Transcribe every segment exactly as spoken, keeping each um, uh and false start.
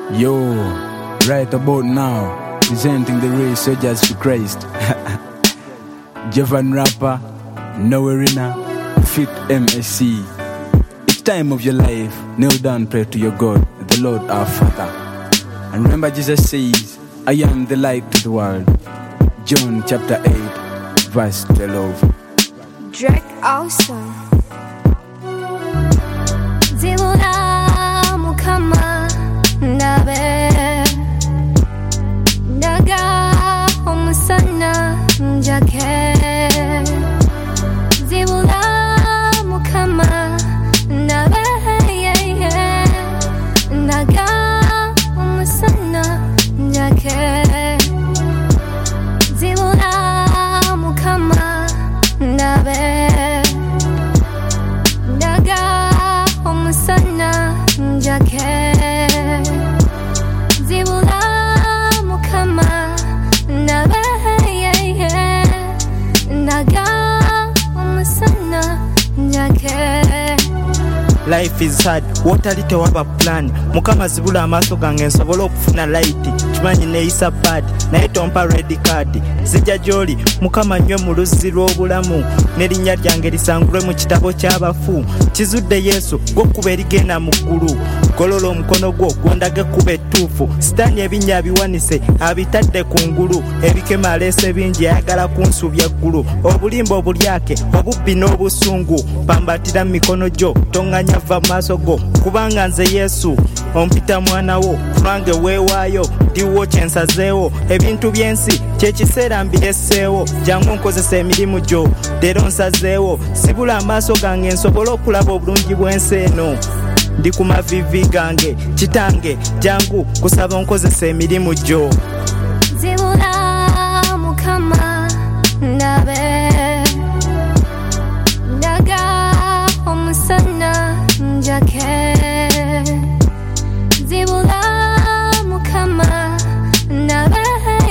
Yo, right about now, presenting the race soldiers to Christ. Javan rapper, Nowerina, Fit M S C. Each time of your life, kneel down, pray to your God, the Lord our Father. And remember Jesus says, I am the light to the world. John chapter eight, verse twelve. Drake awesome. Zibula mukama nabe naga omusana njake. Zibula mukama nabe naga omusana njake. Zibula mukama nabe naga omusana njake. Zibula mukama nabe naga omusana njake. Life is hard, what a little have a plan. Mukama zibula amaso gange nsobola okufuna light. Kimanyi neeyisa bad, naye tompa red card. Zijja gy'oli, Mukama nnyo mu luzzi lw'obulamu. N'erinnya lyange lisangulwe mu kitabo ky'abafu. Kizudde Yesu, gw'okkuba erigenda mu ggulu. Golola omukono gwo, gwondage ekkuba ettuufu. Sitaani ebinnya abiwanise, abitadde ku ngulu. Ebikema aleese bingi, ayagala kunsuubya eggulu. Obulimba obulyake, obubbi n'obusungu. Pambatira mu mikono gyo, tonganya va maaso go. Kubanga nze Yesu, ompita mwana wo. Kubange weewaayo, ndiwo kyensazeewo. Ebintu by'ensi, kyekiseera mbireseewo. Jangu nkozesa emirimu gyo, leero nsazeewo. Sibula amaaso gange nsobole okulaba obulungi bw'ensi eno. Ndi ku mavivi gange, kitange, jangu kusaba nkozesa emirimu gyo. Zibula mukama nabe naga omusana njake. Zibula mukama nabe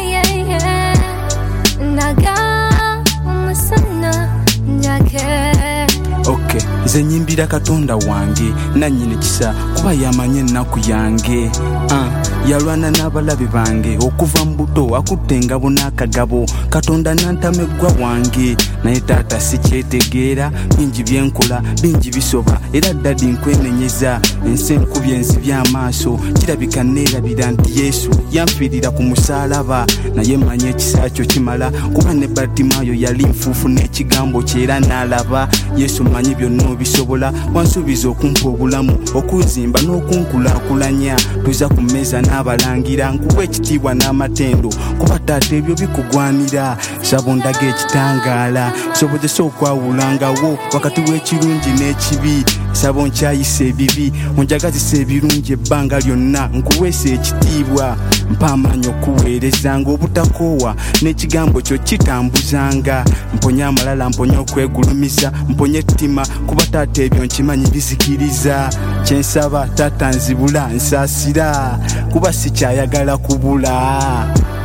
naga omusana njake. Okay, nze nyimbira Katonda wange nannyini kisa kuba yamanye ennaku yange. uh, yalwana n'abalabe bange okuva mu buto akutte engabo n'akagabo. Katonda nantameggwa wange naye taata sikyetegeera. Bingi byenkola bingi bisoba era ddadi nkwenenyeza. Ensi enkubye ensibye amaaso kirabika neerabira nti Yesu yanfiirira ku musaalaba. Naye manye ekisa kyo kimala kuba ne Bartimayo yali nfuufu n'ekigambo kye era n'alaba. Yesu manyi byonna obisobola, wansuubiza okumpa obulamu, okunzimba n'okunkulaakulanya. Tuza ku mmeeza n'abalangira, nkuwa ekitiibwa n'amatendo kuba taata ebyo bikugwanira. Saba ondaga ekitangaala sobozesa okwawulangawo wakati w'ekirungi n'ekibi. Saba onkyayisa ebibi onjagazisa ebirungi ebbanga lyonna. Nkuweesa ekitiibwa mpa amaanyi okuweerezanga obutakoowa n'ekigambo kyo kitambuzanga. Mponya amalala, mponya okwegulumiza, mponya ettima kuba taata ebyo nkimanyi bizikiriza. Kyensaba taata nzibula nsaasira kuba sikyayagala kubula.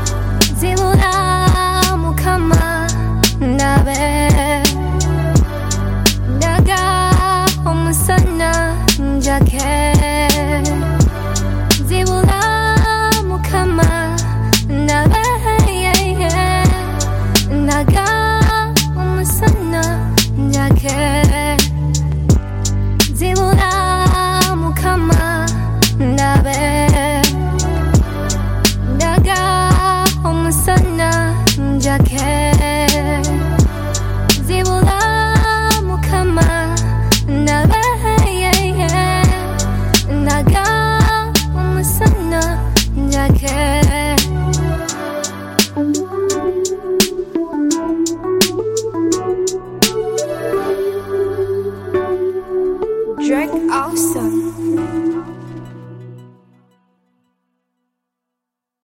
Zibula mukama nabe naga omusana njake. Zibula mukama nabe naga omusana njake. Zibula mukama nabe naga omusana njake. Zibula mukama nabe naga omusana njake. Drake awesome.